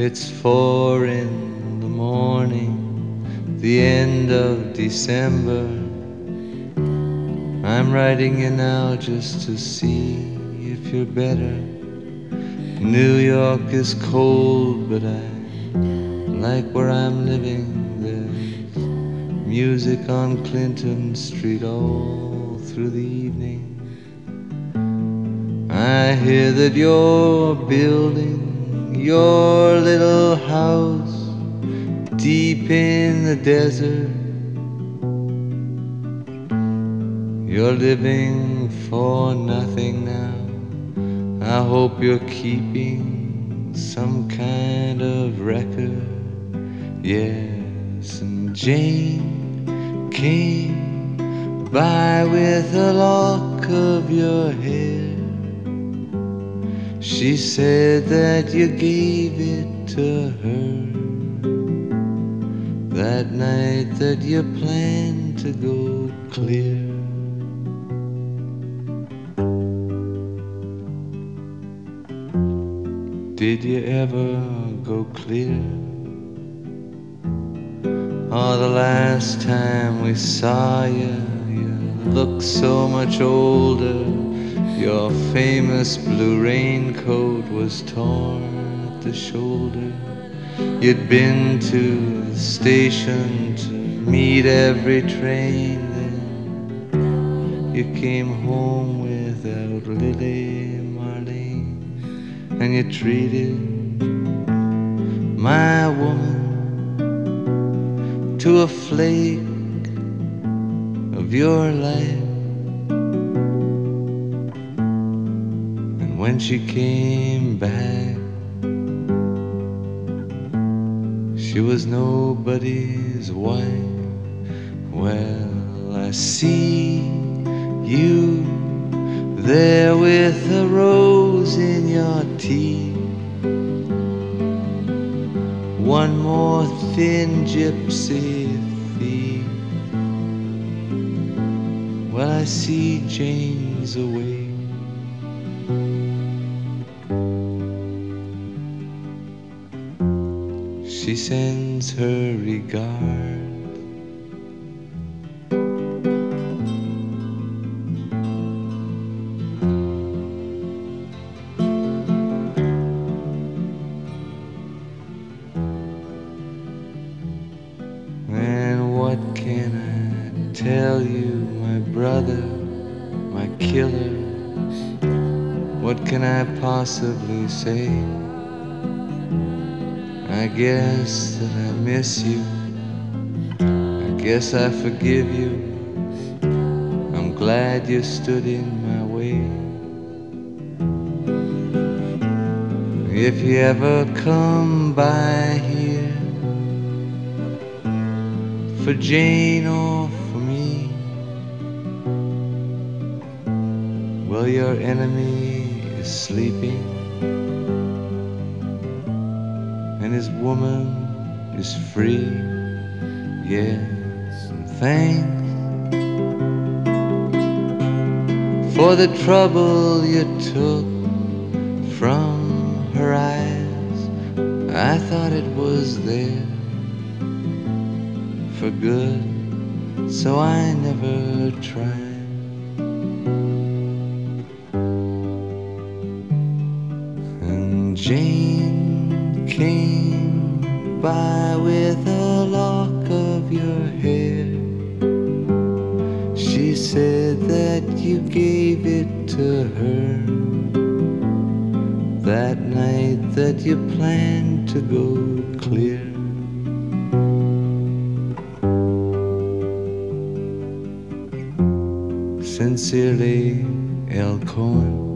It's 4 in the morning, the end of December. I'm writing you now just to see if you're better. New York is cold, but I like where I'm living. There's music on Clinton Street all through the evening. I hear that you're building your little house deep in the desert. You're living for nothing now. I hope you're keeping some kind of record. Yes, and Jane came by with a lock of your hair. She said that you gave it to her that night that you planned to go clear. Did you ever go clear? Oh, the last time we saw you, you looked so much older. Your famous blue raincoat was torn at the shoulder. You'd been to the station to meet every train. Then you came home without Lily Marlene, and you treated my woman to a flake of your life. And when she came back, she was nobody's wife. Well, I see you there with a rose in your teeth. One more thin gypsy thief. Well, I see Jane's away. She sends her regards. And what can I tell you, my brother, my killer? What can I possibly say? I guess that I miss you. I guess I forgive you. I'm glad you stood in my way. If you ever come by here for Jane or for me, well, your enemy is sleeping and his woman is free. Yes, and thanks for the trouble you took from her eyes. I thought it was there for good, so I never tried. And Jane came by with a lock of your hair. She said that you gave it to her that night that you planned to go clear. Sincerely, L. Cohen.